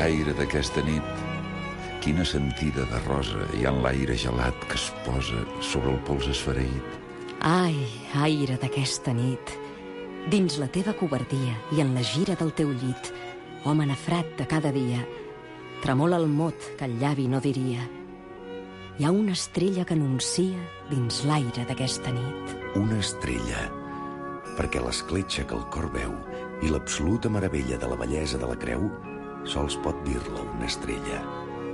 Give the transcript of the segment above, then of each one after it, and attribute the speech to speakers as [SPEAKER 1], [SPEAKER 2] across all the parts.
[SPEAKER 1] l'aire d'aquesta nit. Quina sentida de rosa hi ha en l'aire gelat que es posa sobre el pols esfereït.
[SPEAKER 2] Ai, aire d'aquesta nit, dins la teva covardia i en la gira del teu llit, home nafrat de cada dia, tremola el mot que el llavi no diria. Hi ha una estrella que anuncia dins l'aire d'aquesta nit.
[SPEAKER 3] Una estrella, perquè l'escletxa que el cor veu i l'absoluta meravella de la bellesa de la creu sols pot dir-la una estrella.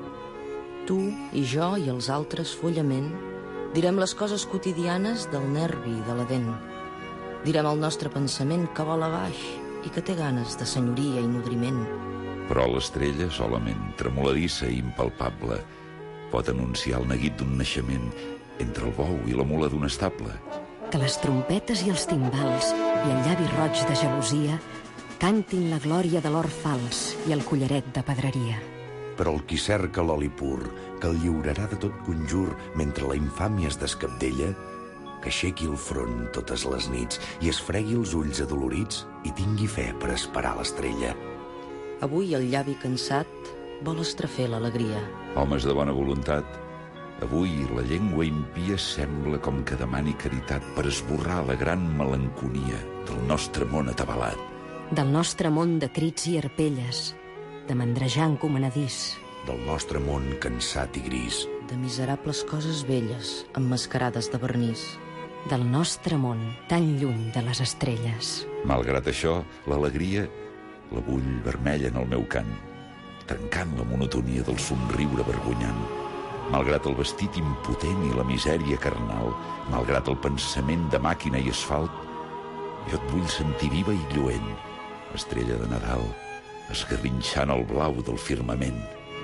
[SPEAKER 4] Tu i jo i els altres follament direm les coses quotidianes del nervi i de la dent. Direm el nostre pensament que vola baix i que té ganes de senyoria i nodriment.
[SPEAKER 1] Però l'estrella, solament, tremoladissa i impalpable, pot anunciar el neguit d'un naixement entre el bou i la mula d'un estable.
[SPEAKER 2] Que les trompetes i els timbals i el llavi roig de gelosia cantin la glòria de l'or fals i el collaret de pedreria.
[SPEAKER 3] Però el qui cerca l'oli pur, que el lliurarà de tot conjur mentre la infàmia es descabdella, que aixequi el front totes les nits i es fregui els ulls adolorits i tingui fe per esperar l'estrella.
[SPEAKER 4] Avui el llavi cansat vol estrafer l'alegria.
[SPEAKER 1] Homes de bona voluntat, avui la llengua impia sembla com que demani caritat per esborrar la gran melanconia del nostre món atabalat.
[SPEAKER 2] Del nostre món de crits i arpelles, de mandrejar encomanadís.
[SPEAKER 3] Del nostre món cansat i gris.
[SPEAKER 4] De miserables coses velles emmascarades de vernís.
[SPEAKER 2] Del nostre món tan lluny de les estrelles.
[SPEAKER 1] Malgrat això, l'alegria la vull vermella en el meu cant, trencant la monotonia del somriure vergonyant. Malgrat el vestit impotent i la misèria carnal, malgrat el pensament de màquina i asfalt, jo et vull sentir viva i lluent, estrella de Nadal, esgarrinxant el blau del firmament.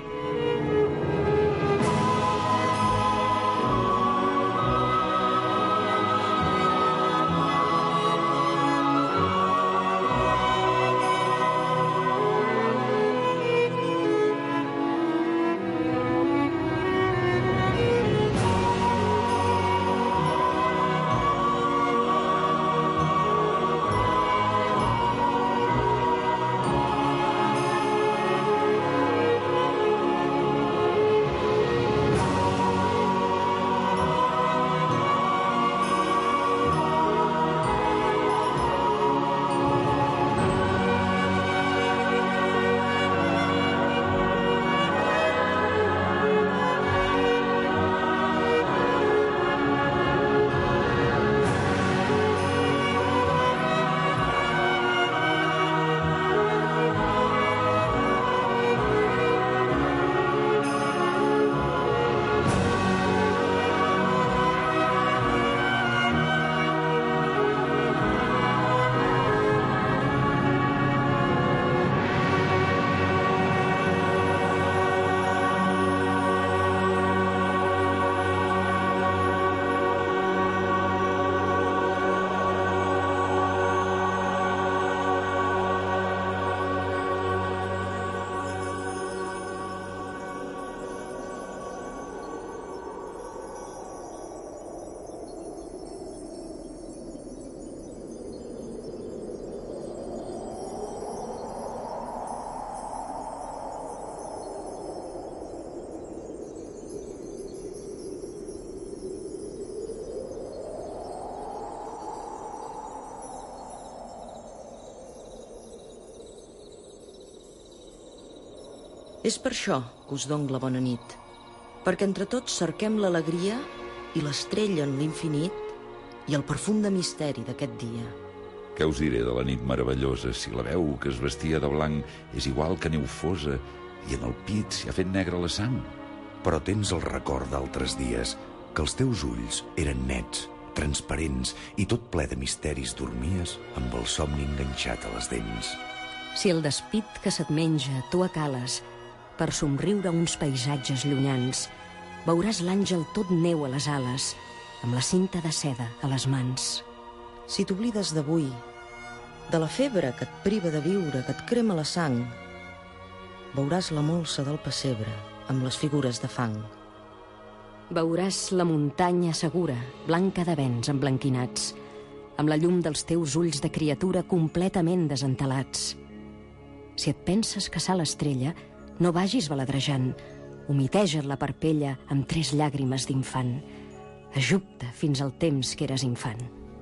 [SPEAKER 4] És per això que us dono la bona nit, perquè entre tots cerquem l'alegria i l'estrella en l'infinit i el perfum de misteri d'aquest dia.
[SPEAKER 1] Què us diré de la nit meravellosa si la veu que es vestia de blanc és igual que neu fosa i en el pit s'hi ha fet negra la sang?
[SPEAKER 3] Però tens el record d'altres dies, que els teus ulls eren nets, transparents i tot ple de misteris dormies amb el somni enganxat a les dents.
[SPEAKER 2] Si el despit que se't menja tu acales per somriure uns paisatges llunyans, veuràs l'àngel tot neu a les ales, amb la cinta de seda a les mans.
[SPEAKER 4] Si t'oblides d'avui, de la febre que et priva de viure, que et crema la sang, veuràs la molsa del pessebre amb les figures de fang.
[SPEAKER 2] Veuràs la muntanya segura, blanca de vents emblanquinats, amb la llum dels teus ulls de criatura completament desentelats. Si et penses caçar l'estrella, no vagis baladrejant. Humiteja't la parpella amb 3 llàgrimes d'infant. Ajup-te fins al temps que eres infant.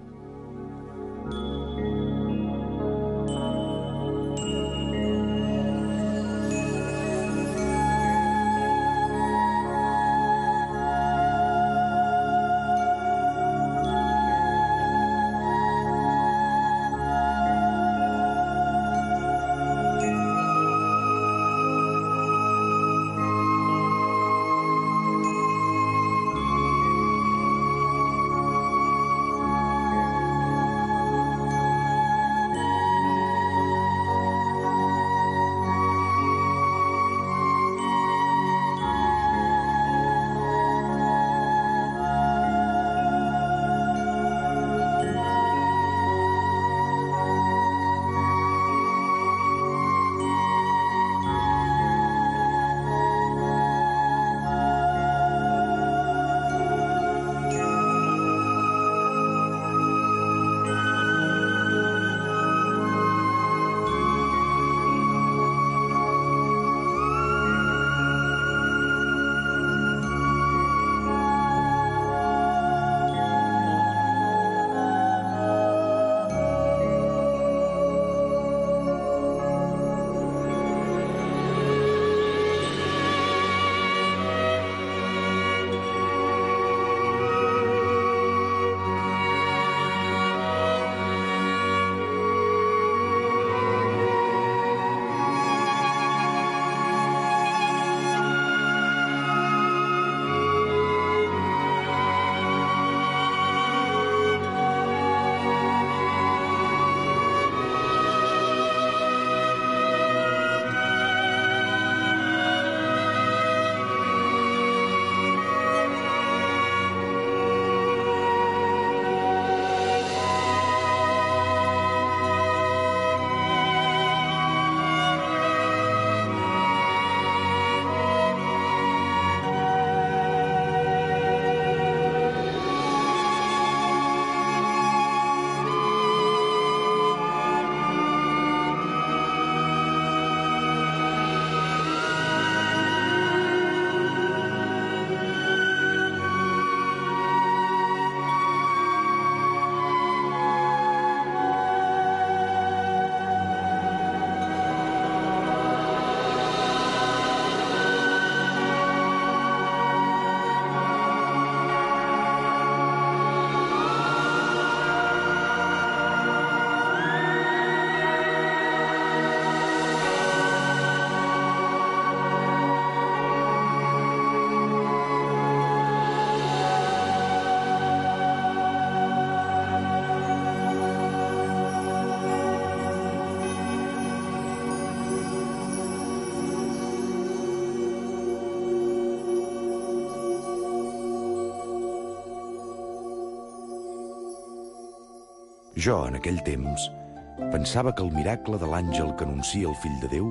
[SPEAKER 3] Jo, en aquell temps, pensava que el miracle de l'àngel que anuncia el fill de Déu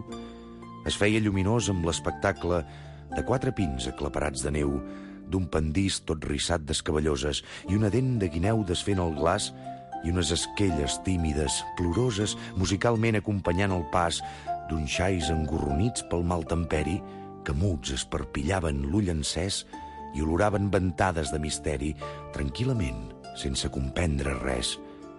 [SPEAKER 3] es feia lluminós amb l'espectacle de 4 pins aclaparats de neu, d'un pendís tot rissat d'escabelloses i una dent de guineu desfent el glaç i unes esquelles tímides, ploroses, musicalment acompanyant el pas d'uns xais engorronits pel mal temperi que muts esparpillaven l'ull encès i oloraven ventades de misteri tranquil·lament, sense comprendre res.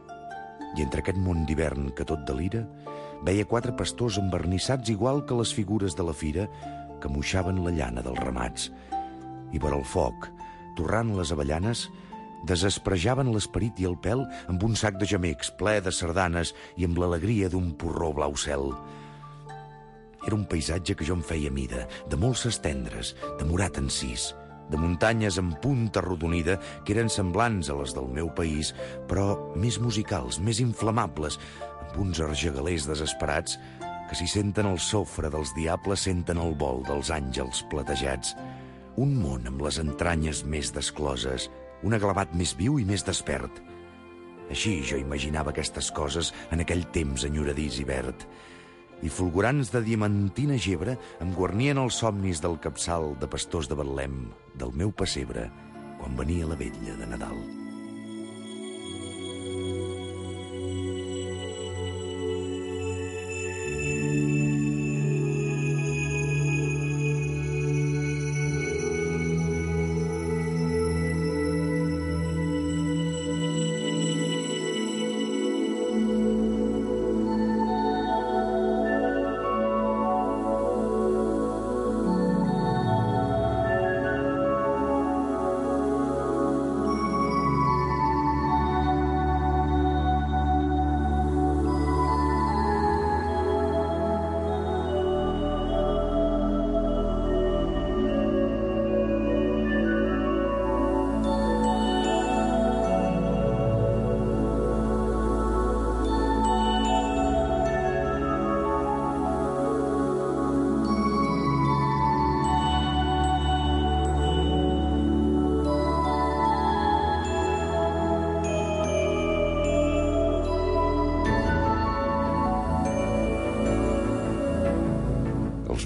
[SPEAKER 3] I entre aquest món d'hivern que tot delira, veia 4 pastors envernissats igual que les figures de la fira que moixaven la llana dels ramats. I per al foc, torrant les avellanes, desesprejaven l'esperit i el pèl amb un sac de gemecs ple de sardanes i amb l'alegria d'un porró blau cel. Era un paisatge que jo em feia mida, de molses tendres, de morat encís, de muntanyes en punta arrodonida que eren semblants a les del meu país, però més musicals, més inflamables, amb uns argegalers desesperats que si senten el sofre dels diables senten el vol dels àngels platejats. Un món amb les entranyes més descloses, un aglavat més viu i més despert. Així jo imaginava aquestes coses en aquell temps enyoradís i verd. I fulgurants de diamantina gebre em guarnien els somnis del capçal de pastors de Betlem, del meu pessebre, quan venia la vetlla de Nadal.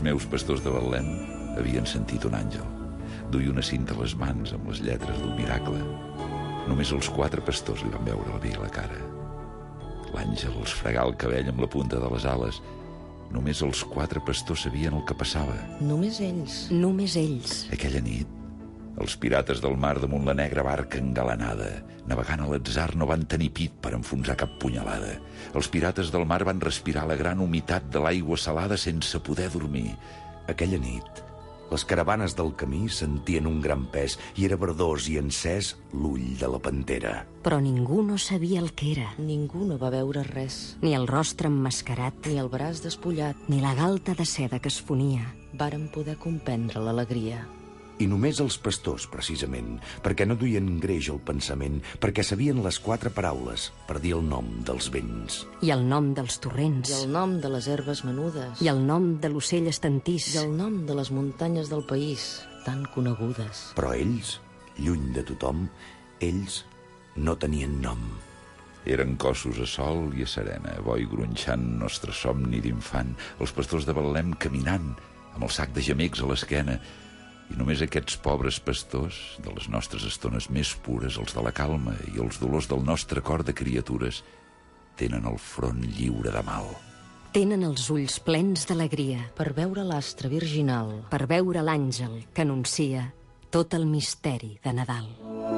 [SPEAKER 1] meus pastors de Betlem havien sentit un àngel. Duia una cinta a les mans amb les lletres d'un miracle. Només els 4 pastors li van veure el vi a la cara. L'àngel els fregà el cabell amb la punta de les ales. Només els 4 pastors sabien el que passava.
[SPEAKER 4] Només ells.
[SPEAKER 2] Només ells.
[SPEAKER 1] Aquella nit, els pirates del mar damunt la negra barca engalanada, navegant a l'atzar, no van tenir pit per enfonsar cap punyalada. Els pirates del mar van respirar la gran humitat de l'aigua salada sense poder dormir.
[SPEAKER 3] Aquella nit, les caravanes del camí sentien un gran pes i era verdós i encès l'ull de la pantera.
[SPEAKER 2] Però ningú no sabia el que era.
[SPEAKER 4] Ningú no va veure res.
[SPEAKER 2] Ni el rostre emmascarat,
[SPEAKER 4] Ni el braç despullat.
[SPEAKER 2] ni la galta de seda que es fonia.
[SPEAKER 4] Varen poder comprendre l'alegria.
[SPEAKER 3] I només els pastors, precisament, perquè no duien greix al pensament, perquè sabien les 4 paraules per dir el nom dels vents.
[SPEAKER 2] I el nom dels torrents.
[SPEAKER 4] I el nom de les herbes menudes.
[SPEAKER 2] I el nom de l'ocell estantís.
[SPEAKER 4] I el nom de les muntanyes del país, tan conegudes.
[SPEAKER 3] Però ells, lluny de tothom, ells no tenien nom.
[SPEAKER 1] Eren cossos a sol i a serena, bo i gronxant nostre somni d'infant, els pastors de Betlem caminant, amb el sac de gemecs a l'esquena, i només aquests pobres pastors, de les nostres estones més pures, els de la calma i els dolors del nostre cor de criatures, tenen el front lliure de mal.
[SPEAKER 2] Tenen els ulls plens d'alegria
[SPEAKER 4] Per veure l'astre virginal.
[SPEAKER 2] per veure l'àngel que anuncia tot el misteri de Nadal.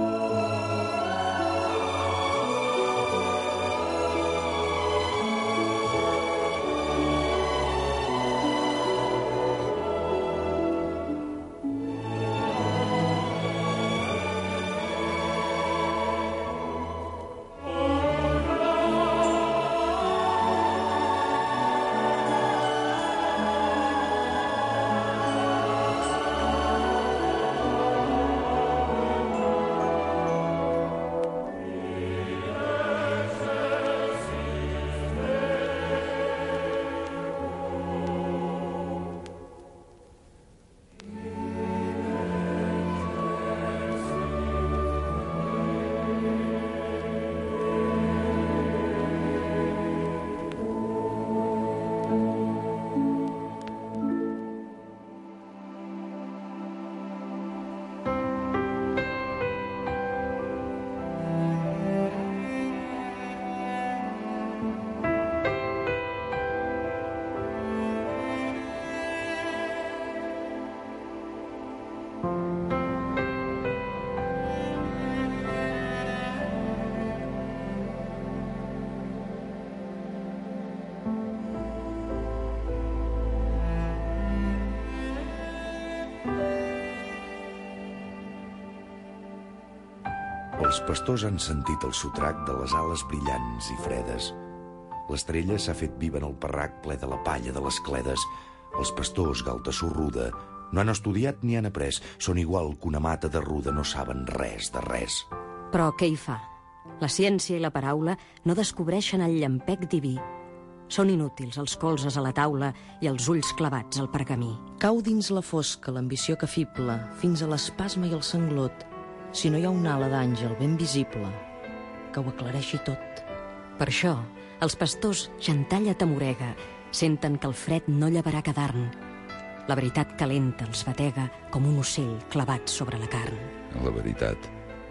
[SPEAKER 3] Els pastors han sentit el sotrac de les ales brillants i fredes. L'estrella s'ha fet viva en el parrac ple de la palla de les cledes. Els pastors, galta sorruda, no han estudiat ni han après. Són igual que una mata de ruda, no saben res de res.
[SPEAKER 2] Però què hi fa? La ciència i la paraula no descobreixen el llampec diví. Són inútils els colzes a la taula i els ulls clavats al pergamí.
[SPEAKER 4] Cau dins la fosca l'ambició que fibla, fins a l'espasme i el sanglot, si no hi ha una ala d'àngel ben visible que ho aclareixi tot.
[SPEAKER 2] Per això, els pastors gentalla tamorega, senten que el fred no llevarà cadarn. La veritat calenta els batega com un ocell clavat sobre la carn.
[SPEAKER 1] La veritat.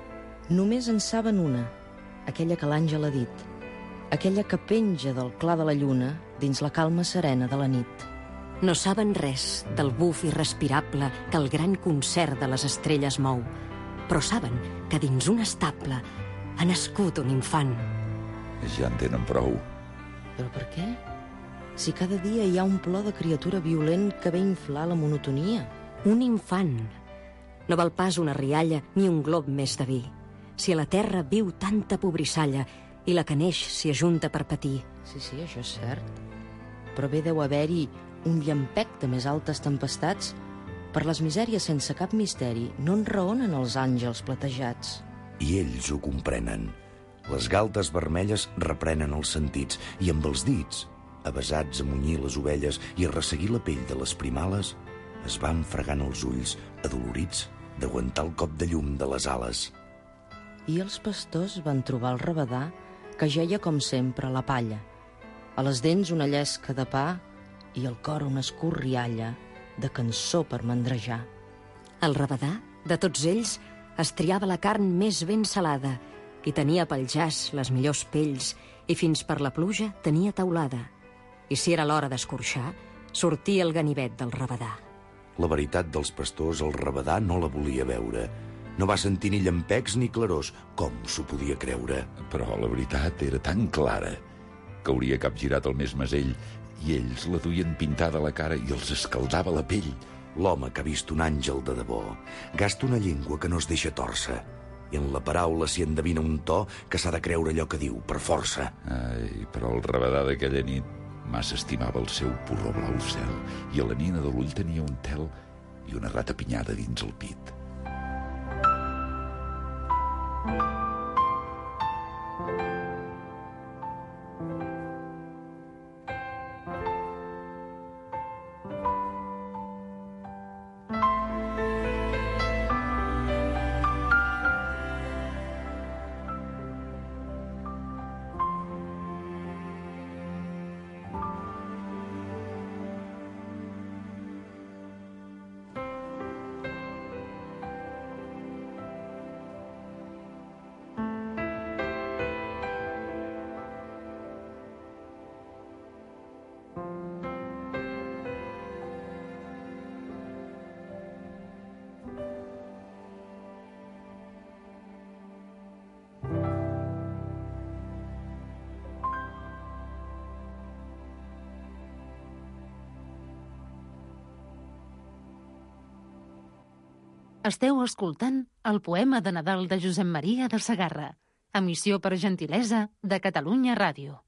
[SPEAKER 4] Només en saben una, aquella que l'àngel ha dit, aquella que penja del clar de la lluna dins la calma serena de la nit.
[SPEAKER 2] No saben res del buf irrespirable que el gran concert de les estrelles mou, però saben que dins un estable ha nascut un infant.
[SPEAKER 1] Ja en tenen prou.
[SPEAKER 4] Però per què? Si cada dia hi ha un plor de criatura violent que ve a inflar la monotonia.
[SPEAKER 2] Un infant. No val pas una rialla ni un glob més de vi. Si a la terra viu tanta pobrissalla i la que neix s'hi ajunta per patir.
[SPEAKER 4] Sí, això és cert. Però bé deu haver-hi un llampec de més altes tempestats. Per les misèries sense cap misteri no en raonen els àngels platejats.
[SPEAKER 3] I ells ho comprenen. Les galtes vermelles reprenen els sentits i amb els dits, avesats a munyir les ovelles i a resseguir la pell de les primales, es van fregant els ulls, adolorits d'aguantar el cop de llum de les ales.
[SPEAKER 4] I els pastors van trobar el rabadà que jeia com sempre a la palla. A les dents una llesca de pa i al cor una escorrialla de cançó per mandrejar.
[SPEAKER 2] El rabadà, de tots ells, es triava la carn més ben salada i tenia pel jaç les millors pells i fins per la pluja tenia teulada. I si era l'hora d'escorxar, sortia el ganivet del rabadà.
[SPEAKER 3] La veritat dels pastors, el rabadà no la volia veure. No va sentir ni llampecs ni clarors, com s'ho podia creure.
[SPEAKER 1] Però la veritat era tan clara que hauria capgirat el més mesell i ells la duien pintada a la cara i els escaldava la pell.
[SPEAKER 3] L'home que ha vist un àngel de debò gasta una llengua que no es deixa torça i en la paraula s'hi endevina un to que s'ha de creure allò que diu, per força.
[SPEAKER 1] Ai, però el rabadà d'aquella nit massa estimava el seu porró blau cel i a la nina de l'ull tenia un tel i una rata pinyada dins el pit.
[SPEAKER 5] Esteu escoltant el poema de Nadal de Josep Maria de Segarra, emissió per gentilesa de Catalunya Ràdio.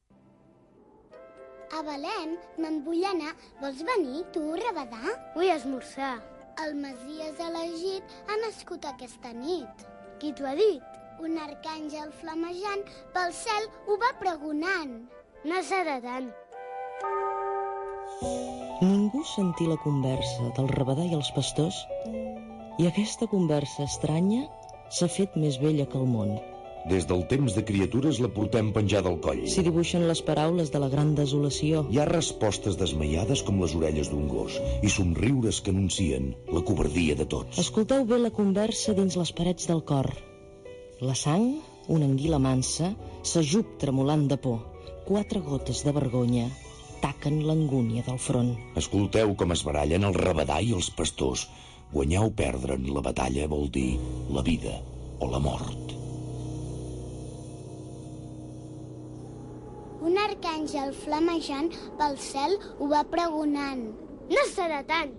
[SPEAKER 6] A Belém me'n vull anar. Vols venir, tu, rabadà? Vull esmorzar. El Messies elegit ha nascut aquesta nit. Qui t'ho ha dit? Un arcàngel flamejant pel cel ho va pregonant. No serà tant.
[SPEAKER 4] Ningú sentí la conversa del rabadà i els pastors i aquesta conversa estranya s'ha fet més vella que el món.
[SPEAKER 3] Des del temps de criatures la portem penjada al coll.
[SPEAKER 4] S'hi dibuixen les paraules de la gran desolació.
[SPEAKER 3] Hi ha respostes desmaiades com les orelles d'un gos i somriures que anuncien la covardia de tots.
[SPEAKER 4] Escolteu bé la conversa dins les parets del cor. La sang, una anguila mansa, s'ajup tremolant de por. 4 gotes de vergonya taquen l'angúnia del front.
[SPEAKER 3] Escolteu com es barallen el rabadà i els pastors. Guanyar o perdre en la batalla vol dir la vida o la mort.
[SPEAKER 6] Un arcàngel flamejant pel cel ho va pregonant. No serà tant.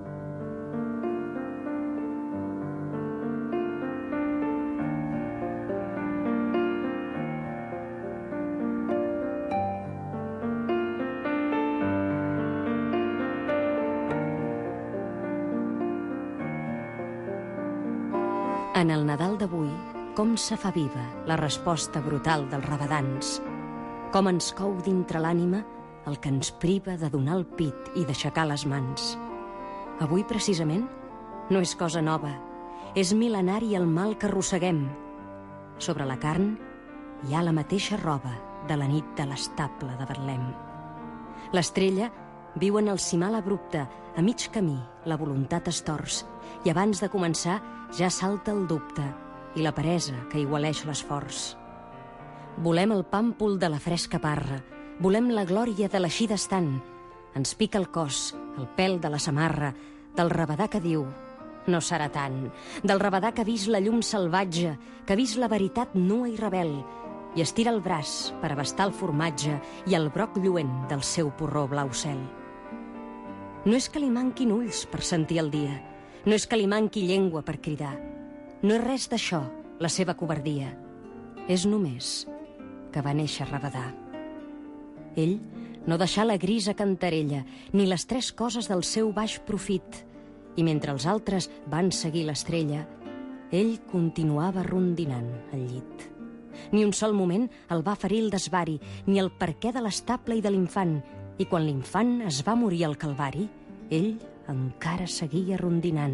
[SPEAKER 2] En el Nadal d'avui, com se fa viva la resposta brutal dels rabadans. Com ens cou dintre l'ànima el que ens priva de donar el pit i d'aixecar les mans. Avui, precisament, no és cosa nova. És mil·lenari el mal que arrosseguem. Sobre la carn hi ha la mateixa roba de la nit de l'estable de Betlem. L'estrella viu en el cimal abrupte. A mig camí la voluntat es tors i abans de començar ja salta el dubte i la peresa que igualeix l'esforç. Volem el pàmpol de la fresca parra, volem la glòria de l'eixir d'estant. Ens pica el cos, el pèl de la samarra, del rabadà que diu no serà tant, del rabadà que ha vist la llum salvatge, que ha vist la veritat nua i rebel, i estira el braç per abastar el formatge i el broc lluent del seu porró blau cel. No és que li manquin ulls per sentir el dia, no és que li manqui llengua per cridar. No és res d'això, la seva covardia. És només que va néixer rabadà. Ell no deixà la grisa cantarella, ni les 3 coses del seu baix profit, i mentre els altres van seguir l'estrella, ell continuava rondinant al llit. Ni un sol moment el va ferir el desvari, ni el perquè de l'estable i de l'infant, i quan l'infant es va morir al calvari, ell encara seguia rondinant.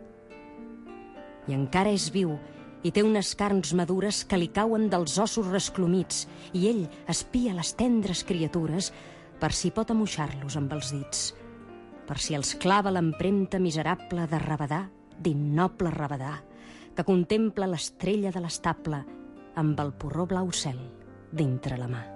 [SPEAKER 2] I encara és viu i té unes carns madures que li cauen dels ossos resclomits i ell espia les tendres criatures per si pot amoixar-los amb els dits. per si els clava l'empremta miserable de rabadà, d'innoble rabadà, que contempla l'estrella de l'estable amb el porró blau cel dintre la mà.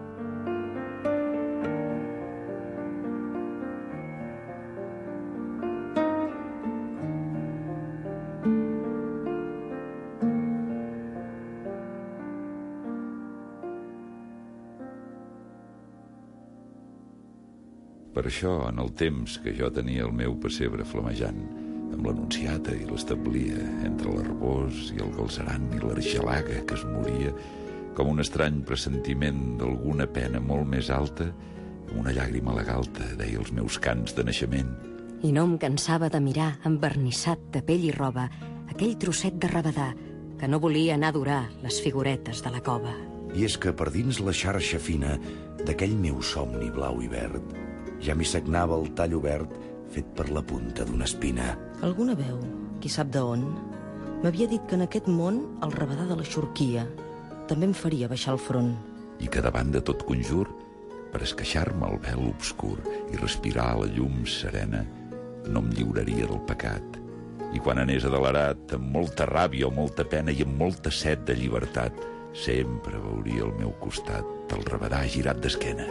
[SPEAKER 1] Per això, en el temps que jo tenia el meu pessebre flamejant, amb l'anunciata i l'establia entre l'arbós i el galceran i l'argelaga que es moria, com un estrany pressentiment d'alguna pena molt més alta, amb una llàgrima a la galta deia els meus cants de naixement.
[SPEAKER 2] I no em cansava de mirar, envernissat de pell i roba, aquell trosset de rabadà que no volia anar a durar les figuretes de la cova.
[SPEAKER 3] I és que per dins la xarxa fina d'aquell meu somni blau i verd ja m'hi sagnava el tall obert fet per la punta d'una espina.
[SPEAKER 4] Alguna veu, qui sap d'on, m'havia dit que en aquest món el rabadà de la xorquia també em faria baixar el front.
[SPEAKER 1] I que davant de tot conjur, per esqueixar-me el vel obscur i respirar la llum serena, no em lliuraria del pecat. I quan anés adelerat, amb molta ràbia o molta pena i amb molta set de llibertat, sempre veuria al meu costat el rabadà girat d'esquena.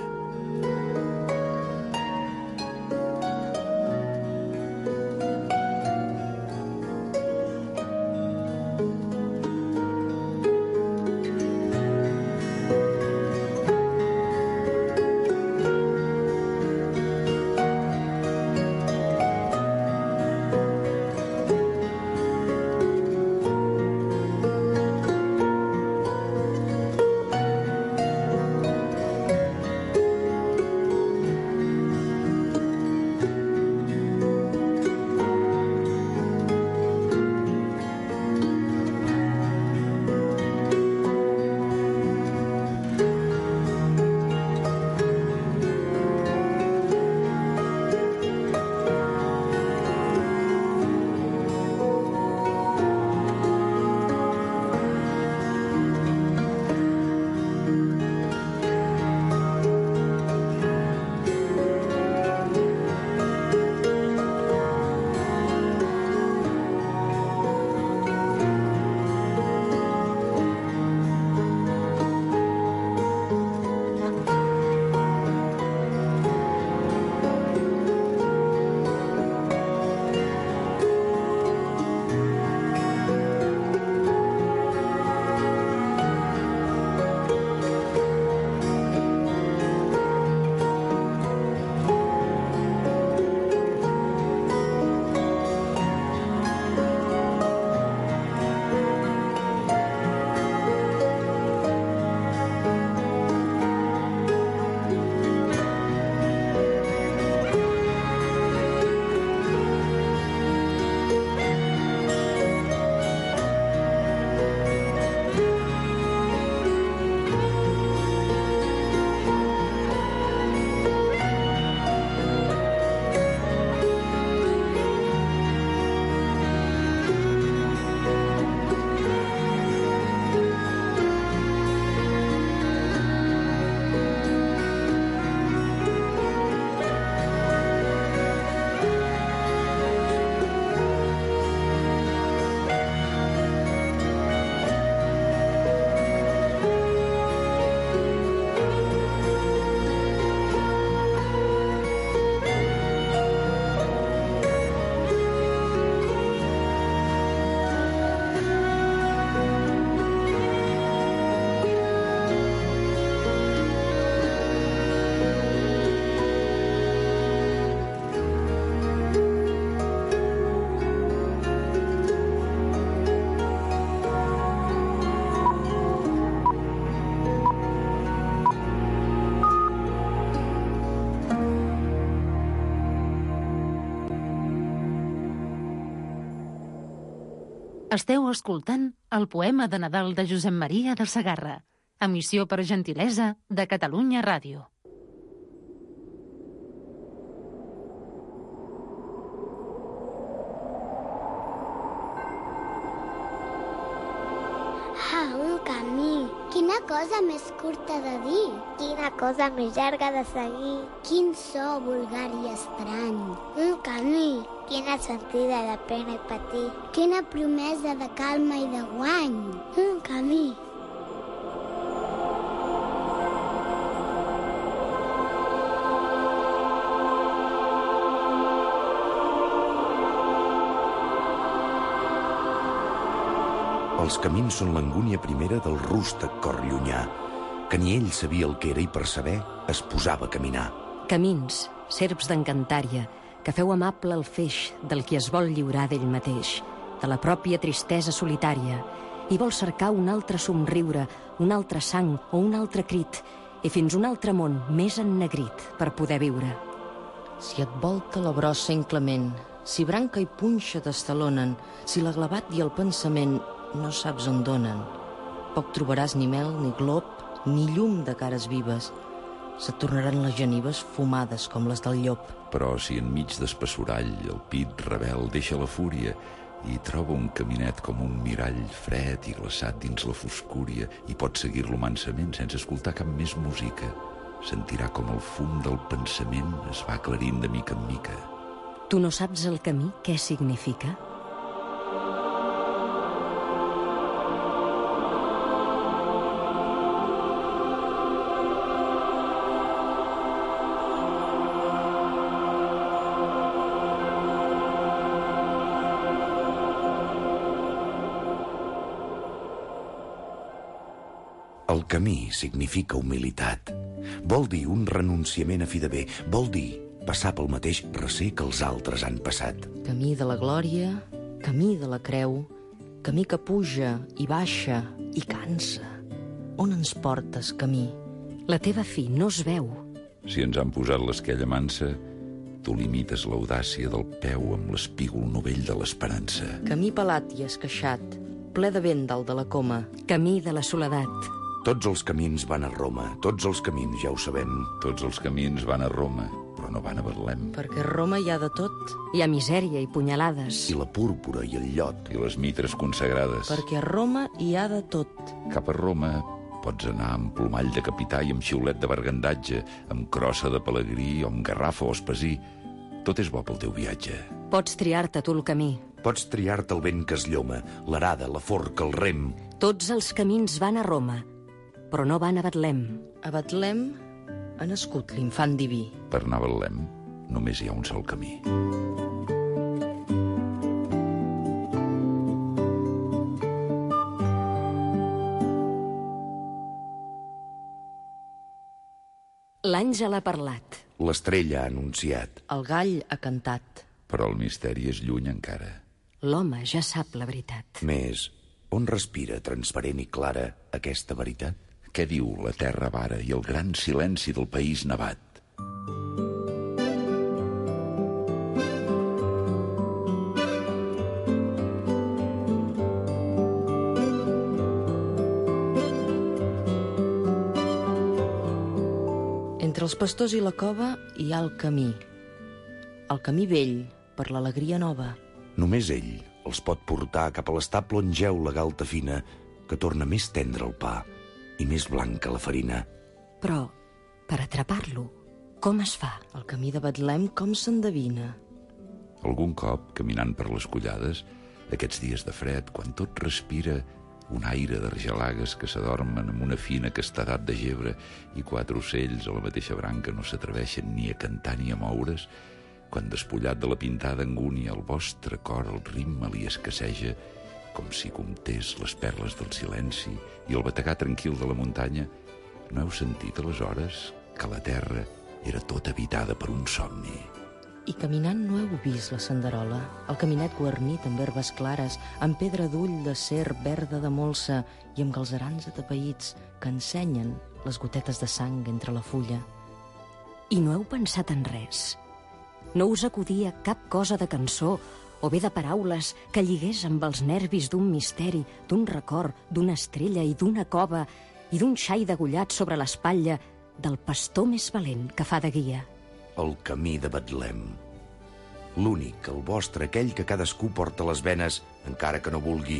[SPEAKER 5] Esteu escoltant el poema de Nadal de Josep Maria del Segarra, emissió per gentilesa de Catalunya Ràdio.
[SPEAKER 6] Ah, un camí. Quina cosa més curta de dir. Quina cosa més llarga de seguir. Quin so vulgar i estrany. Un camí. Quina sentida de pena i patir. Quina promesa de calma i de guany. Un camí.
[SPEAKER 3] Els camins són l'angúnia primera del rústec cor llunyà, que ni ell sabia el que era i per saber es posava a caminar.
[SPEAKER 2] Camins, serps d'encantària, que feu amable el feix del qui es vol lliurar d'ell mateix, de la pròpia tristesa solitària, i vol cercar un altre somriure, un altre sang o un altre crit, i fins un altre món més ennegrit per poder viure.
[SPEAKER 4] Si et volta la brossa inclement, si branca i punxa t'estalonen, si l'aglavat i el pensament no saps on donen, poc trobaràs ni mel, ni glop, ni llum de cares vives. Se't tornaran les genives fumades com les del llop.
[SPEAKER 1] Però si enmig d'espessorall el pit rebel deixa la fúria i troba un caminet com un mirall fred i glaçat dins la foscúria i pot seguir-lo mansament sense escoltar cap més música, sentirà com el fum del pensament es va aclarint de mica en mica.
[SPEAKER 2] Tu no saps el camí què significa?
[SPEAKER 3] El camí significa humilitat. Vol dir un renunciament a fi de bé. Vol dir passar pel mateix recer que els altres han passat.
[SPEAKER 4] Camí de la glòria, camí de la creu, camí que puja i baixa i cansa. On ens portes, camí?
[SPEAKER 2] La teva fi no es veu.
[SPEAKER 1] Si ens han posat l'esquella mansa, tu limites l'audàcia del peu amb l'espígol novell de l'esperança.
[SPEAKER 4] Camí pelat i esqueixat, ple de vent dalt de la coma.
[SPEAKER 2] Camí de la soledat.
[SPEAKER 3] Tots els camins van a Roma, tots els camins ja ho sabem.
[SPEAKER 1] Tots els camins van a Roma, però no van a Betlem.
[SPEAKER 4] Perquè a Roma hi ha de tot.
[SPEAKER 2] Hi ha misèria i punyalades.
[SPEAKER 3] I la púrpura i el llot.
[SPEAKER 1] I les mitres consagrades.
[SPEAKER 4] Perquè a Roma hi ha de tot.
[SPEAKER 1] Cap a Roma pots anar amb plomall de capità i amb xiulet de bergandatge, amb crossa de pelegrí o amb garrafa o espasí. Tot és bo pel teu viatge.
[SPEAKER 2] Pots triar-te tu el camí.
[SPEAKER 3] Pots triar-te el vent que es lloma, l'arada, la forca, el rem.
[SPEAKER 2] Tots els camins van a Roma, però no van a Betlem.
[SPEAKER 4] A Betlem ha nascut l'infant diví.
[SPEAKER 1] Per anar a Betlem només hi ha un sol camí.
[SPEAKER 2] L'àngel ha parlat.
[SPEAKER 3] L'estrella ha anunciat.
[SPEAKER 4] El gall ha cantat.
[SPEAKER 1] Però el misteri és lluny encara.
[SPEAKER 2] L'home ja sap la veritat.
[SPEAKER 3] Més, on respira transparent i clara aquesta veritat?
[SPEAKER 1] Què diu la terra vara i el gran silenci del país nevat?
[SPEAKER 4] Entre els pastors i la cova hi ha el camí. El camí vell per l'alegria nova.
[SPEAKER 3] Només ell els pot portar cap a l'estable on geu la galta fina, que torna més tendre el pa i més blanca la farina.
[SPEAKER 2] Però, per atrapar-lo, com es fa?
[SPEAKER 4] El camí de Betlem com s'endevina?
[SPEAKER 1] Algun cop, caminant per les collades, aquests dies de fred, quan tot respira un aire d'argelagues que s'adormen amb una fina castedat de gebre i 4 ocells a la mateixa branca no s'atreveixen ni a cantar ni a moure's, quan despullat de la pintada angúnia el vostre cor el ritme li escasseja, com si comptés les perles del silenci i el bategar tranquil de la muntanya, no heu sentit aleshores que la terra era tota habitada per un somni?
[SPEAKER 4] I caminant no heu vist la senderola, el caminet guarnit amb herbes clares, amb pedra d'ull de serp verda de molsa i amb galcerans atapeïts que ensenyen les gotetes de sang entre la fulla.
[SPEAKER 2] I no heu pensat en res? No us acudia cap cosa de cançó o bé de paraules que lligués amb els nervis d'un misteri, d'un record, d'una estrella i d'una cova i d'un xai degollat sobre l'espatlla del pastor més valent que fa de guia?
[SPEAKER 3] El camí de Betlem. L'únic, el vostre, aquell que cadascú porta a les venes, encara que no vulgui,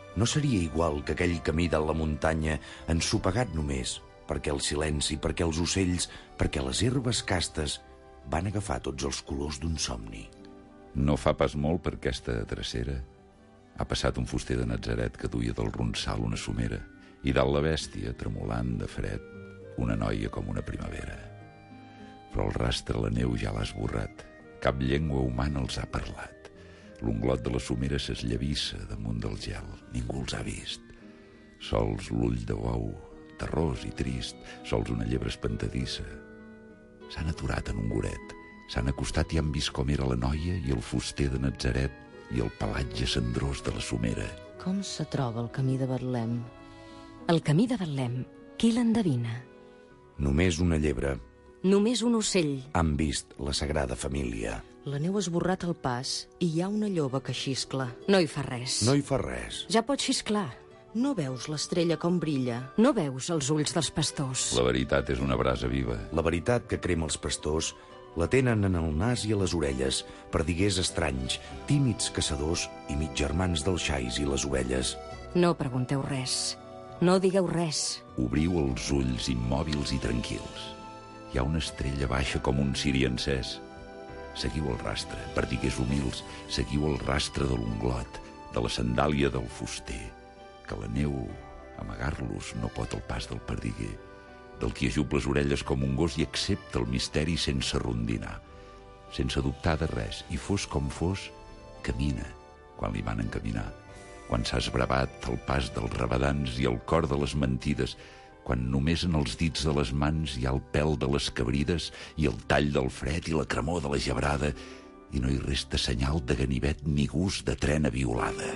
[SPEAKER 3] No seria igual que aquell camí de la muntanya ensopegat només, perquè el silenci, perquè els ocells, perquè les herbes castes van agafar tots els colors d'un somni.
[SPEAKER 1] No fa pas molt per aquesta drecera ha passat un fuster de Natzaret que duia del ronsal una somera i dalt la bèstia, tremolant de fred, una noia com una primavera. Però el rastre la neu ja l'ha esborrat, cap llengua humana els ha parlat. L'unglot de la somera s'esllavissa damunt del gel, ningú els ha vist. Sols l'ull de bou, terrós i trist, sols una llebre espantadissa. S'han aturat en un goret, s'han acostat i han vist com era la noia i el fuster de Natzaret i el pelatge cendrós de la somera.
[SPEAKER 4] Com se troba el camí de Betlem?
[SPEAKER 2] El camí de Betlem, qui l'endevina?
[SPEAKER 3] Només una llebre.
[SPEAKER 2] Només un ocell.
[SPEAKER 3] Han vist la Sagrada Família.
[SPEAKER 4] La neu ha esborrat el pas i hi ha una lloba que xiscla.
[SPEAKER 2] No hi fa res.
[SPEAKER 3] No hi fa res.
[SPEAKER 2] Ja pot xisclar.
[SPEAKER 4] No veus l'estrella com brilla?
[SPEAKER 2] No veus els ulls dels pastors.
[SPEAKER 1] La veritat és una brasa viva.
[SPEAKER 3] La veritat que crema els pastors la tenen en el nas i a les orelles, perdiguers estranys, tímids caçadors i mitgermans dels xais i les ovelles.
[SPEAKER 2] No pregunteu res. No digueu res.
[SPEAKER 1] Obriu els ulls immòbils i tranquils. Hi ha una estrella baixa com un ciri encès. Seguiu el rastre, perdiguers humils, seguiu el rastre de l'unglot, de la sandàlia del fuster, que la neu, amagar-los, no pot el pas del perdiguer, del qui ajup les orelles com un gos i accepta el misteri sense rondinar, sense dubtar de res, i fos com fos, camina quan li van encaminar, quan s'ha esbravat el pas dels rabadans i el cor de les mentides, quan només en els dits de les mans hi ha el pèl de les cabrides i el tall del fred i la cremor de la gebrada, i no hi resta senyal de ganivet ni gust de trena violada.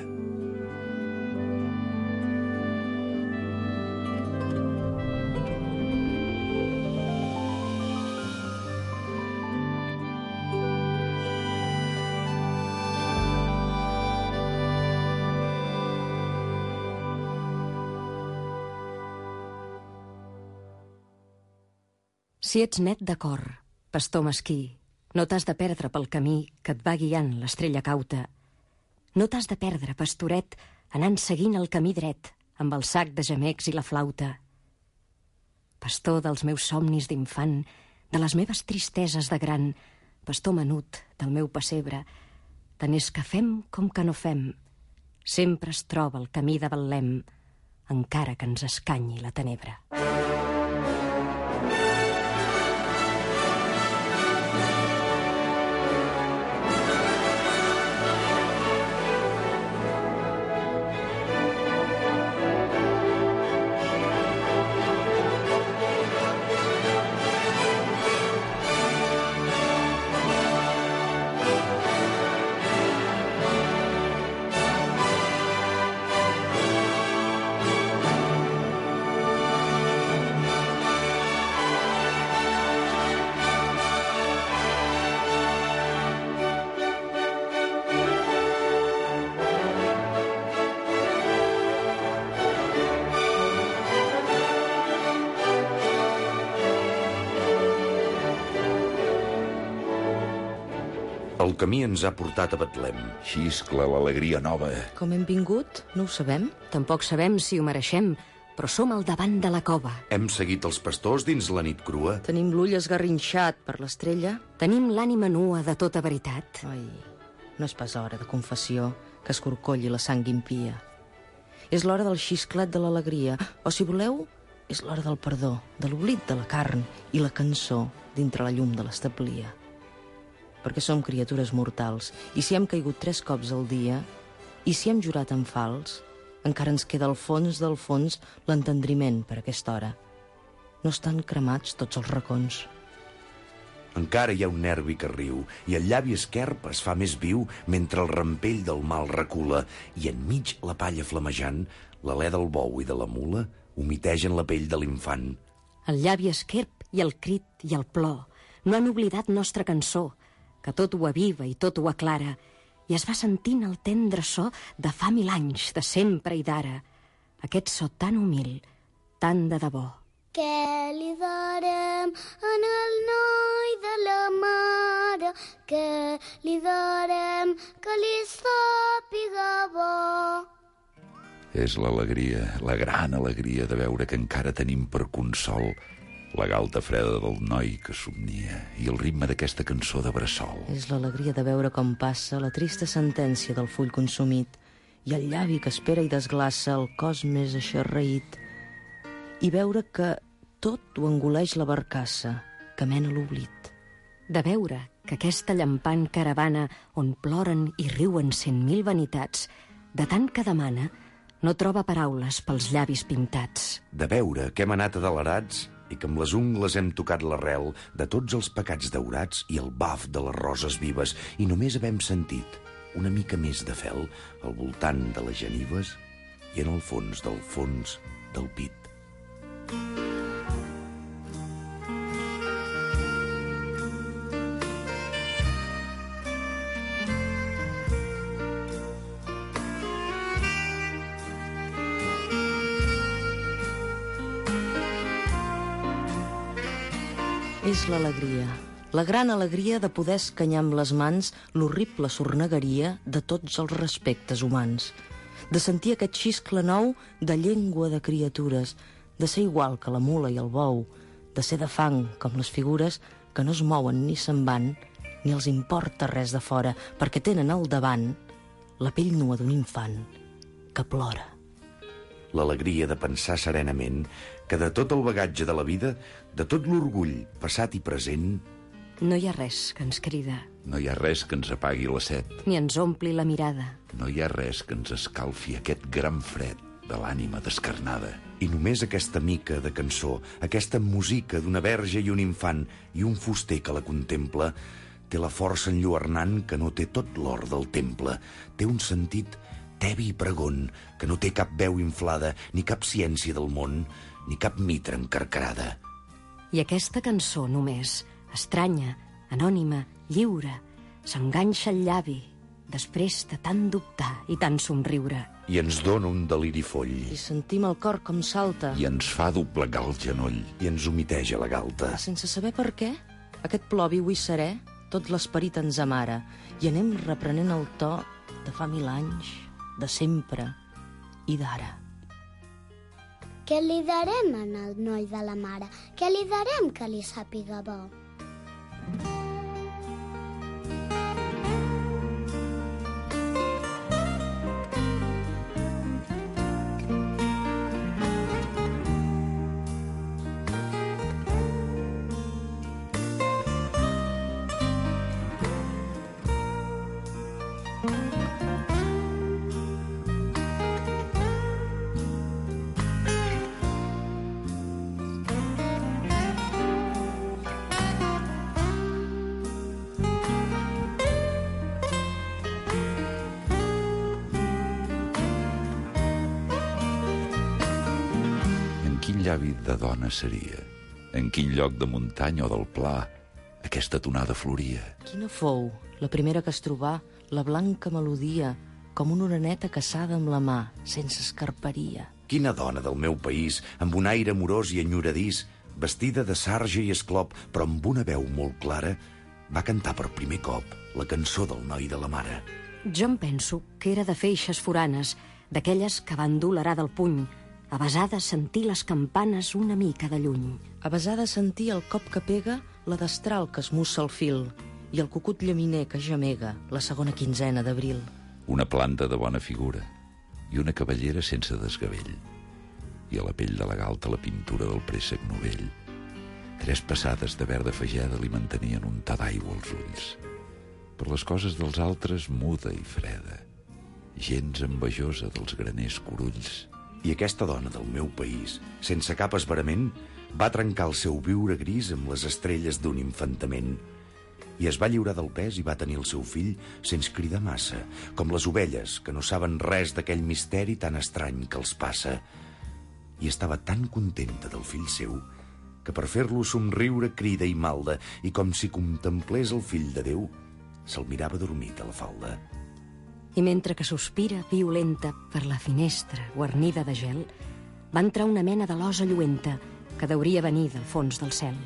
[SPEAKER 2] Si ets net de cor, pastor mesquí, no t'has de perdre pel camí que et va guiant l'estrella cauta. No t'has de perdre, pastoret, anant seguint el camí dret, amb el sac de gemecs i la flauta. Pastor dels meus somnis d'infant, de les meves tristeses de gran, pastor menut del meu pessebre, tant és que fem com que no fem, sempre es troba el camí de Betlem, encara que ens escanyi la tenebra.
[SPEAKER 3] El camí ens ha portat a Betlem.
[SPEAKER 1] Xiscla l'alegria nova.
[SPEAKER 4] Com hem vingut? No ho sabem.
[SPEAKER 2] Tampoc sabem si ho mereixem, però som al davant de la cova.
[SPEAKER 3] Hem seguit els pastors dins la nit crua.
[SPEAKER 4] Tenim l'ull esgarrinxat per l'estrella.
[SPEAKER 2] Tenim l'ànima nua de tota veritat.
[SPEAKER 4] Ai, no és pas hora de confessió que escorcolli la sang impia. És l'hora del xisclet de l'alegria, o si voleu, és l'hora del perdó, de l'oblit de la carn i la cançó dintre la llum de l'establia. Perquè som criatures mortals, i si hem caigut 3 cops al dia, i si hem jurat en fals, encara ens queda al fons del fons l'entendriment per aquesta hora. No estan cremats tots els racons.
[SPEAKER 3] Encara hi ha un nervi que riu, i el llavi esquerp es fa més viu mentre el rampell del mal recula, i enmig la palla flamejant, l'alè del bou i de la mula humitegen la pell de l'infant.
[SPEAKER 2] El llavi esquerp i el crit i el plor no han oblidat nostra cançó, que tot ho aviva i tot ho aclara, i es va sentint el tendre so de fa 1000 anys, de sempre i d'ara. Aquest so tan humil, tan de debò.
[SPEAKER 6] Què li darem en el noi de la mare? Què li darem que li sàpiga bo?
[SPEAKER 1] És l'alegria, la gran alegria de veure que encara tenim per consol la galta freda del noi que somnia i el ritme d'aquesta cançó de bressol.
[SPEAKER 4] És l'alegria de veure com passa la trista sentència del full consumit i el llavi que espera i desglaça el cos més eixarreït i veure que tot ho engoleix la barcassa que mena l'oblit.
[SPEAKER 2] De veure que aquesta llampant caravana on ploren i riuen 100.000 vanitats, de tant que demana, no troba paraules pels llavis pintats.
[SPEAKER 3] De veure que hem anat adelerats i que amb les ungles hem tocat l'arrel de tots els pecats daurats i el baf de les roses vives i només havem sentit una mica més de fel al voltant de les genives i en el fons del pit.
[SPEAKER 4] És l'alegria, la gran alegria de poder escanyar amb les mans l'horrible sornegueria de tots els respectes humans, de sentir aquest xiscle nou de llengua de criatures, de ser igual que la mula i el bou, de ser de fang com les figures que no es mouen ni se'n van, ni els importa res de fora, perquè tenen al davant la pell nua d'un infant que plora.
[SPEAKER 3] L'alegria de pensar serenament que de tot el bagatge de la vida, de tot l'orgull passat i present,
[SPEAKER 2] No hi ha res que ens crida,
[SPEAKER 1] No hi ha res que ens apagui la set.
[SPEAKER 2] ni ens ompli la mirada.
[SPEAKER 1] No hi ha res que ens escalfi aquest gran fred de l'ànima descarnada.
[SPEAKER 3] i només aquesta mica de cançó, aquesta música d'una verge i un infant i un fuster que la contempla, té la força enlluernant que no té tot l'or del temple. Té un sentit tebi i pregón, que no té cap veu inflada, ni cap ciència del món, ni cap mitra encarcarada.
[SPEAKER 2] I aquesta cançó només, estranya, anònima, lliure, s'enganxa al llavi, després de tant dubtar i tant somriure.
[SPEAKER 3] I ens dona un deliri foll,
[SPEAKER 4] I sentim el cor com salta,
[SPEAKER 1] I ens fa doblegar el genoll.
[SPEAKER 3] i ens humiteja la galta.
[SPEAKER 4] sense saber per què. Aquest plor viu i serè, tot l'esperit ens amara, i anem reprenent el to de fa 1000 anys, de sempre i d'ara.
[SPEAKER 6] Què li darem al noi de la mare? Què li darem que li sàpiga bo?
[SPEAKER 1] Quin llavi de dona seria? En quin lloc de muntanya o del pla aquesta tonada floria?
[SPEAKER 4] Quina fou la primera que es trobà la blanca melodia com una oreneta caçada amb la mà, sense escarperia?
[SPEAKER 3] Quina dona del meu país, amb un aire amorós i enyoradís, vestida de sarja i esclop, però amb una veu molt clara, va cantar per primer cop la cançó del noi de la mare.
[SPEAKER 2] Jo em penso que era de feixes foranes, d'aquelles que van dur l'arada al puny, avasada a sentir les campanes una mica de lluny.
[SPEAKER 4] Avasada a sentir el cop que pega la destral que esmussa el fil i el cucut llaminer que gemega la segona quinzena d'abril.
[SPEAKER 1] Una planta de bona figura i una cavallera sense desgavell. I a la pell de la galta la pintura del préssec novell. 3 passades de verda fageda li mantenien un ta d'aigua als ulls. Per les coses dels altres muda i freda, gens envejosa dels graners corulls.
[SPEAKER 3] I aquesta dona del meu país, sense cap esverament, va trencar el seu viure gris amb les estrelles d'un infantament i es va lliurar del pes i va tenir el seu fill sense cridar massa, com les ovelles que no saben res d'aquell misteri tan estrany que els passa. I estava tan contenta del fill seu que per fer-lo somriure crida i malda i com si contemplés el fill de Déu, se'l mirava dormit a la falda.
[SPEAKER 2] I mentre que sospira, violenta, per la finestra guarnida de gel, va entrar una mena de losa lluenta que deuria venir del fons del cel.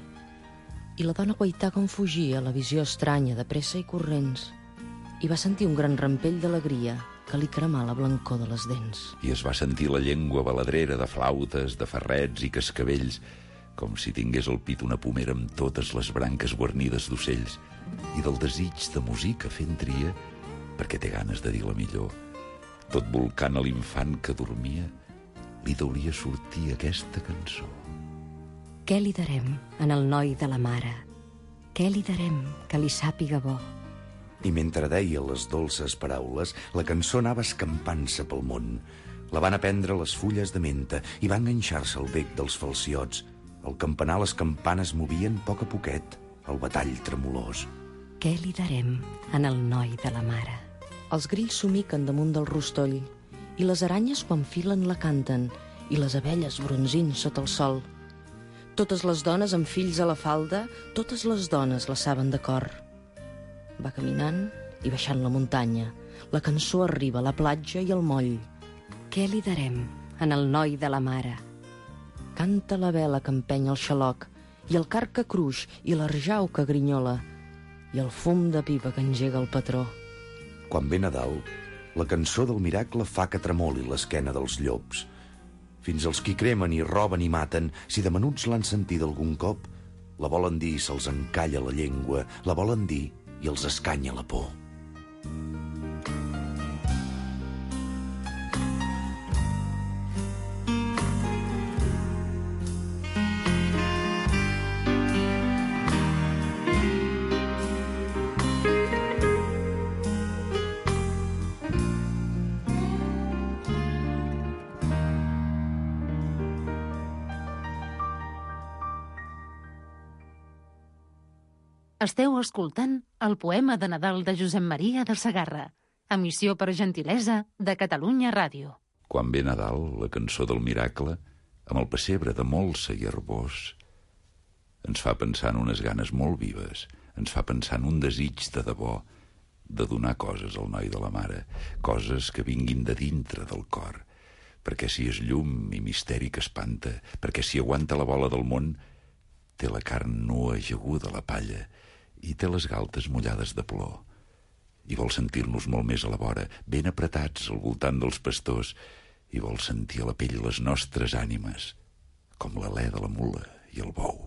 [SPEAKER 4] I la dona guaità com fugia la visió estranya de pressa i corrents i va sentir un gran rampell d'alegria que li cremà la blancor de les dents.
[SPEAKER 1] I es va sentir la llengua baladrera de flautes, de ferrets i cascavells, com si tingués al pit una pomera amb totes les branques guarnides d'ocells, i del desig de música fent tria, perquè té ganes de dir la millor. Tot volcant a l'infant que dormia, li deuria sortir aquesta cançó.
[SPEAKER 2] Què li darem en el noi de la mare? Què li darem que li sàpiga bo?
[SPEAKER 3] I mentre deia les dolces paraules, la cançó anava escampant-se pel món. La van aprendre les fulles de menta i va enganxar-se al bec dels falciots. Al campanar les campanes movien a poquet el batall tremolós.
[SPEAKER 2] Què li darem en el noi de la mare?
[SPEAKER 4] Els grills somiquen damunt del rostoll i les aranyes quan filen la canten i les abelles bronzint sota el sol. Totes les dones amb fills a la falda, totes les dones la saben de cor. Va caminant i baixant la muntanya. La cançó arriba a la platja i al moll.
[SPEAKER 2] Què li darem en el noi de la mare?
[SPEAKER 4] Canta la vela que empeny el xaloc i el car que cruix i l'arjau que grinyola i el fum de pipa que engega el patró.
[SPEAKER 3] Quan ve Nadal, la cançó del miracle fa que tremoli l'esquena dels llops. Fins els qui cremen i roben i maten, si de menuts l'han sentit algun cop, la volen dir i se'ls encalla la llengua, la volen dir i els escanya la por.
[SPEAKER 5] Esteu escoltant el poema de Nadal de Josep Maria del Segarra, emissió per gentilesa de Catalunya Ràdio.
[SPEAKER 1] Quan ve Nadal, la cançó del miracle, amb el pessebre de molsa i herbós, ens fa pensar en unes ganes molt vives, ens fa pensar en un desig de debò de donar coses al noi de la mare, coses que vinguin de dintre del cor, perquè si és llum i misteri que espanta, perquè si aguanta la bola del món, té la carn nua ajaguda a la palla i té les galtes mullades de plor. I vol sentir-nos molt més a la vora, ben apretats al voltant dels pastors, i vol sentir a la pell les nostres ànimes, com l'alè de la mula i el bou.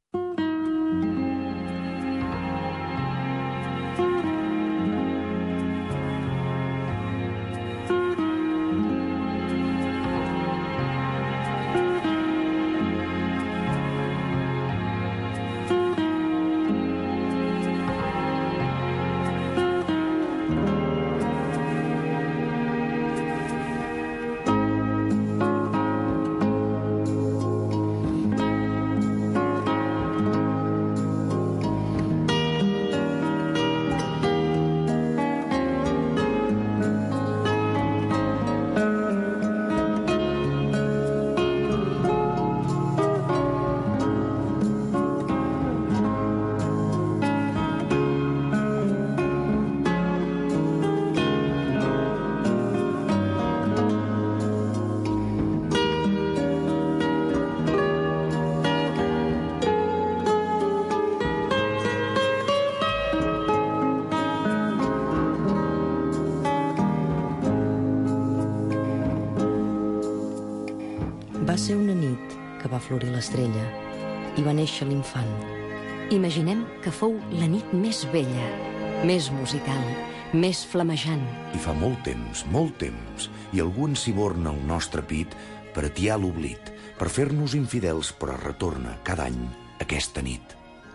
[SPEAKER 4] Va ser una nit que va florir l'estrella i va néixer l'infant.
[SPEAKER 2] Imaginem que fou la nit més bella, més musical, més flamejant.
[SPEAKER 3] I fa molt temps, i algú ensiborna el nostre pit per atiar l'oblit, per fer-nos infidels, però retorna cada any aquesta nit.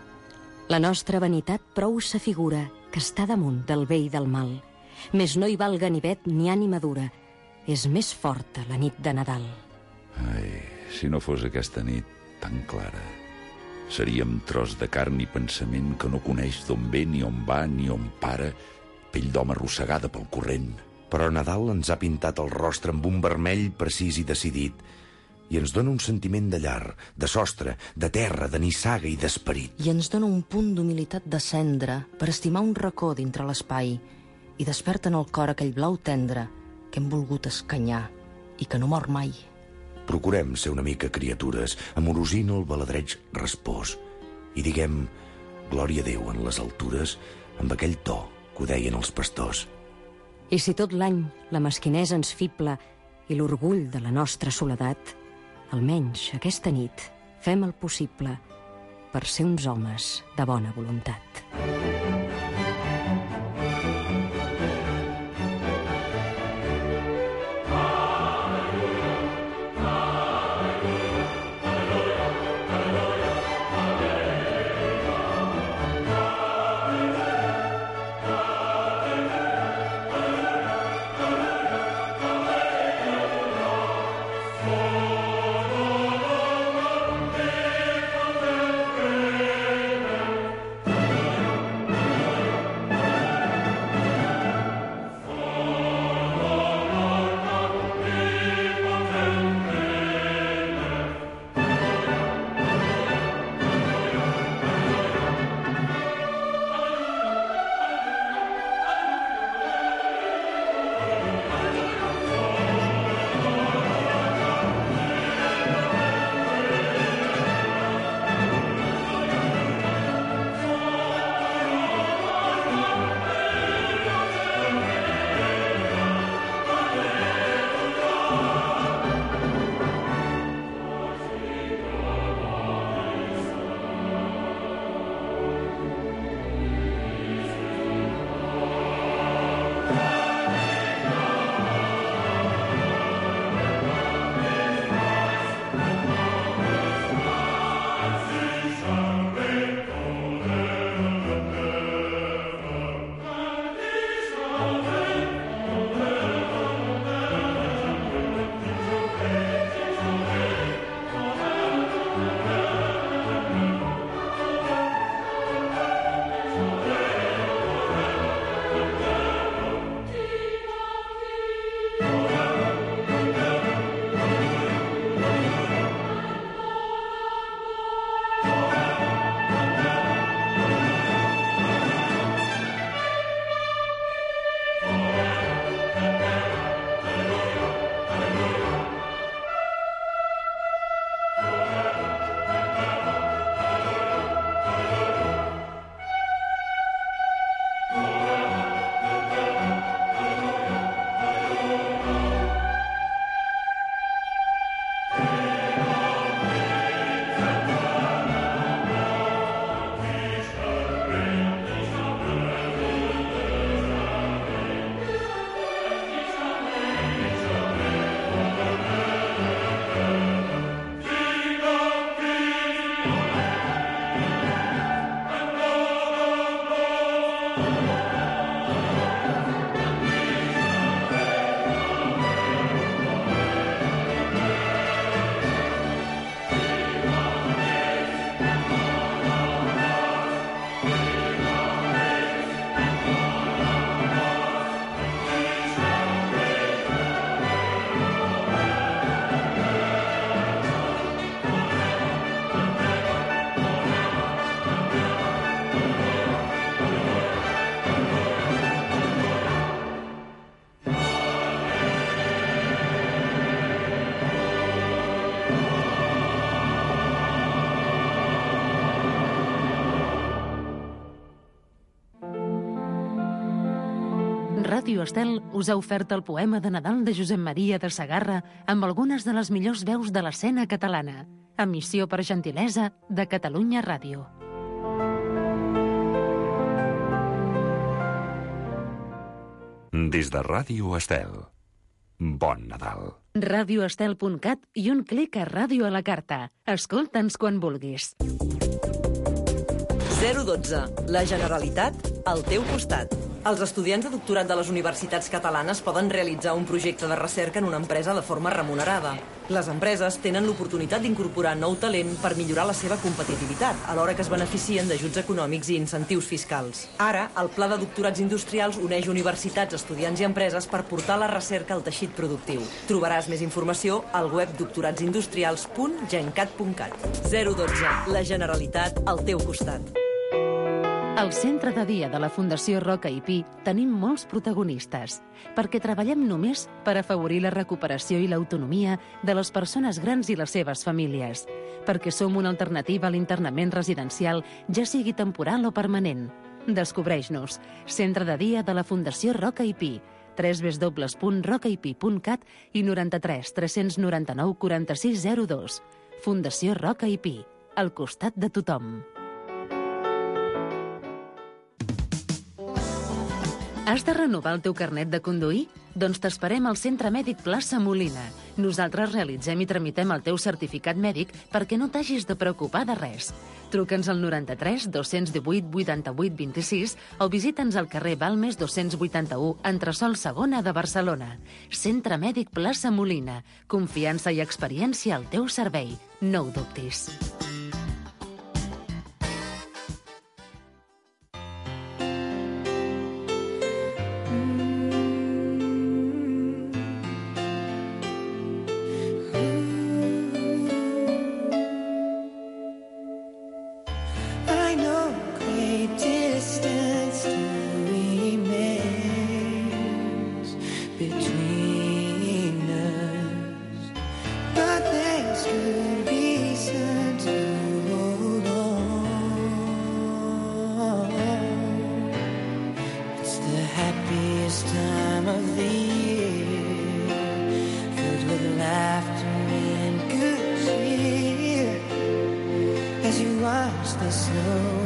[SPEAKER 2] La nostra vanitat prou s'afigura que està damunt del bé i del mal. Més no hi val ganivet ni ànima dura. És més forta la nit de Nadal.
[SPEAKER 1] Ai, si no fos aquesta nit tan clara, seríem tros de carn i pensament que no coneix d'on ve, ni on va, ni on para, pell d'home arrossegada pel corrent.
[SPEAKER 3] Però Nadal ens ha pintat el rostre amb un vermell precís i decidit, i ens dona un sentiment de llar, de sostre, de terra, de nissaga i d'esperit.
[SPEAKER 4] I ens dona un punt d'humilitat de cendra per estimar un racó dintre l'espai i desperta en el cor aquell blau tendre que hem volgut escanyar i que no mor mai.
[SPEAKER 3] Procurem ser una mica criatures, amorosint el baladreig respòs, i diguem glòria a Déu en les altures amb aquell to que ho deien els pastors.
[SPEAKER 2] I si tot l'any la mesquinesa ens fibla i l'orgull de la nostra soledat, almenys aquesta nit fem el possible per ser uns homes de bona voluntat.
[SPEAKER 5] Ràdio Estel us ha ofert el poema de Nadal de Josep Maria de Segarra amb algunes de les millors veus de l'escena catalana. Emissió per gentilesa de Catalunya Ràdio.
[SPEAKER 1] Des de Ràdio Estel. Bon Nadal.
[SPEAKER 5] radioestel.cat i un clic a Ràdio a la Carta. Escolta'ns quan vulguis.
[SPEAKER 7] 012. La Generalitat al teu costat. Els estudiants de doctorat de les universitats catalanes poden realitzar un projecte de recerca en una empresa de forma remunerada. Les empreses tenen l'oportunitat d'incorporar nou talent per millorar la seva competitivitat, alhora que es beneficien d'ajuts econòmics i incentius fiscals. Ara, el Pla de Doctorats Industrials uneix universitats, estudiants i empreses per portar la recerca al teixit productiu. Trobaràs més informació al web doctoratsindustrials.gencat.cat. 012. La Generalitat al teu costat.
[SPEAKER 5] Al centre de dia de la Fundació Roca i Pi tenim molts protagonistes, perquè treballem només per afavorir la recuperació i l'autonomia de les persones grans i les seves famílies, perquè som una alternativa a l'internament residencial, ja sigui temporal o permanent. Descobreix-nos. Centre de dia de la Fundació Roca i Pi. www.rocaip.cat i 93 399 4602. Fundació Roca i Pi, al costat de tothom. Has de renovar el teu carnet de conduir? Doncs t'esperem al Centre Mèdic Plaça Molina. Nosaltres realitzem i tramitem el teu certificat mèdic perquè no t'hagis de preocupar de res. Truca'ns al 93 218 88 26 o visita'ns al carrer Balmes 281, entresòl segona de Barcelona. Centre Mèdic Plaça Molina. Confiança i experiència al teu servei. No ho dubtis.
[SPEAKER 8] As you watch the snow